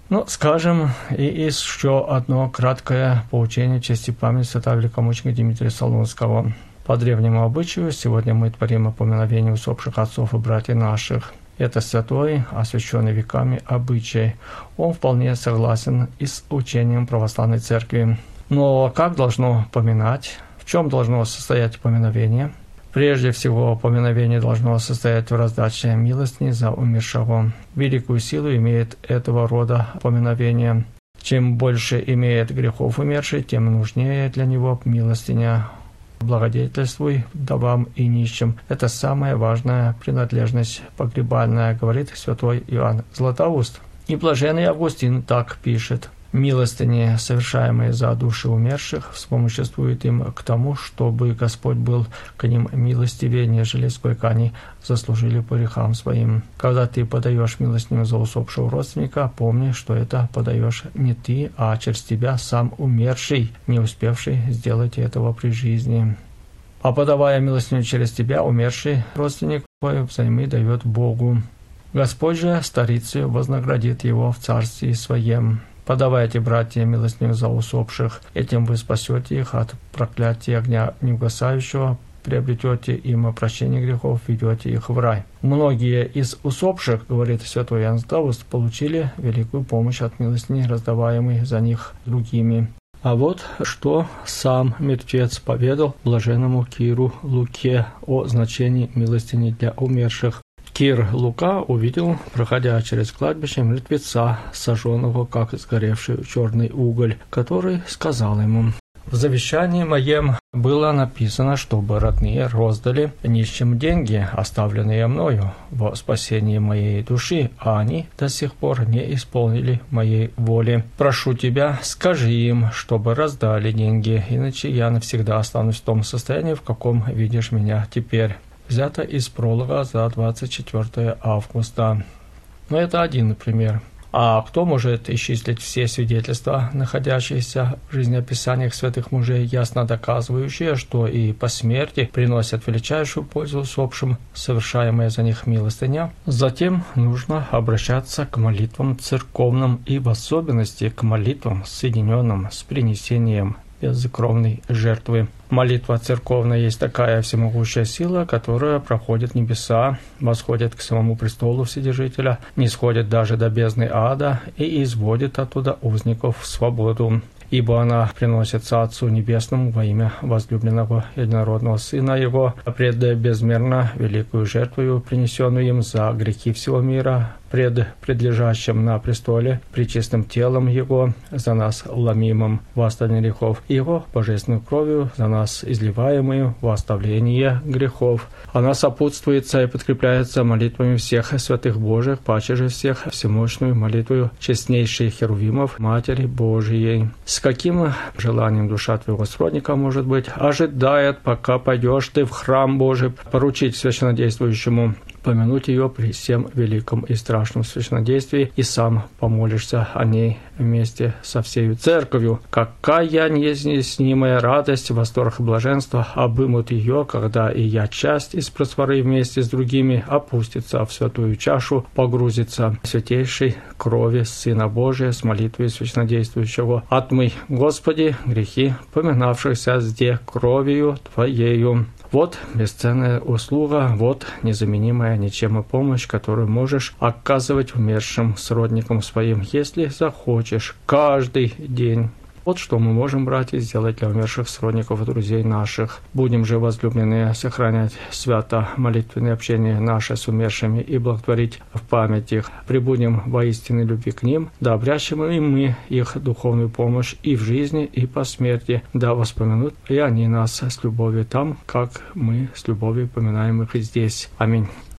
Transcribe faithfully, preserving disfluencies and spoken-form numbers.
Ну, скажем, и еще одно краткое поучение в честь и память святого великомученика Дмитрия Солунского. По древнему обычаю, сегодня мы творим упоминовение усопших отцов и братьев наших. Это святой, освященный веками обычай. Он вполне согласен и с учением православной церкви. Но как должно поминать? В чем должно состоять поминовение? Прежде всего, поминовение должно состоять в раздаче милостыни за умершего. Великую силу имеет этого рода поминовение. Чем больше имеет грехов умерший, тем нужнее для него милостыня. Благодетельствуй вдовам и нищим. Это самая важная принадлежность погребальная, говорит святой Иоанн Златоуст. И блаженный Августин так пишет. Милостыни, совершаемые за души умерших, вспомоществуют им к тому, чтобы Господь был к ним милостивее, нежели сколько они заслужили по грехам своим. Когда ты подаешь милостыню за усопшего родственника, помни, что это подаешь не ты, а через тебя сам умерший, не успевший сделать этого при жизни. А подавая милостыню через тебя, умерший родственник взаймы дает Богу. Господь же старицей вознаградит его в царстве своем. Подавайте, братья, милостыню за усопших, этим вы спасете их от проклятия огня неугасающего, приобретете им прощение грехов, ведете их в рай. Многие из усопших, говорит святой Иоанн Златоуст, получили великую помощь от милостыни, раздаваемой за них другими. А вот что сам мертвец поведал блаженному Киру Луке о значении милостыни для умерших. Кир Лука увидел, проходя через кладбище, мертвеца, сожженного, как сгоревший черный уголь, который сказал ему: «В завещании моем было написано, чтобы родные роздали нищим деньги, оставленные мною, во спасении моей души, а они до сих пор не исполнили моей воли. Прошу тебя, скажи им, чтобы раздали деньги, иначе я навсегда останусь в том состоянии, в каком видишь меня теперь». Взято из пролога за двадцать четвёртое августа. Но это один пример. А кто может исчислить все свидетельства, находящиеся в жизнеописаниях святых мужей, ясно доказывающие, что и по смерти приносят величайшую пользу усопшим, совершаемая за них милостыня? Затем нужно обращаться к молитвам церковным и в особенности к молитвам, соединенным с принесением безкровной жертвы. Молитва церковная есть такая всемогущая сила, которая проходит небеса, восходит к самому престолу Вседержителя, не сходит даже до бездны ада и изводит оттуда узников в свободу. Ибо она приносится Отцу Небесному во имя возлюбленного единородного Сына Его, пред безмерно великую жертвою, принесенную им за грехи всего мира, пред предлежащим на престоле, пречистым телом Его, за нас ломимым во оставление грехов, и Его божественную кровью, за нас изливаемую во оставление грехов. Она сопутствуется и подкрепляется молитвами всех святых Божьих, паче же всех всемощную молитвою честнейших херувимов Матери Божией. С каким желанием душа твоего сродника, может быть, ожидает, пока пойдешь ты в храм Божий, поручить священнодействующему помянуть ее при всем великом и страшном священнодействии, и сам помолишься о ней вместе со всею церковью. Какая неизъяснимая радость, восторг и блаженство обымут ее, когда и я часть из просворы вместе с другими опустится в святую чашу, погрузится в святейшей крови Сына Божия с молитвой священнодействующего. Отмый, Господи, грехи, поминавшихся зде кровью Твоею. Вот бесценная услуга, вот незаменимая ничем и помощь, которую можешь оказывать умершим сродникам своим, если захочешь, каждый день. Вот что мы можем, братья, сделать для умерших сродников и друзей наших. Будем же, возлюбленные, сохранять свято молитвенное общение наше с умершими и благотворить в память их. Прибудем во истинной любви к ним, да обрящем и мы их духовную помощь и в жизни, и по смерти, да воспомянут и они нас с любовью там, как мы с любовью поминаем их и здесь. Аминь.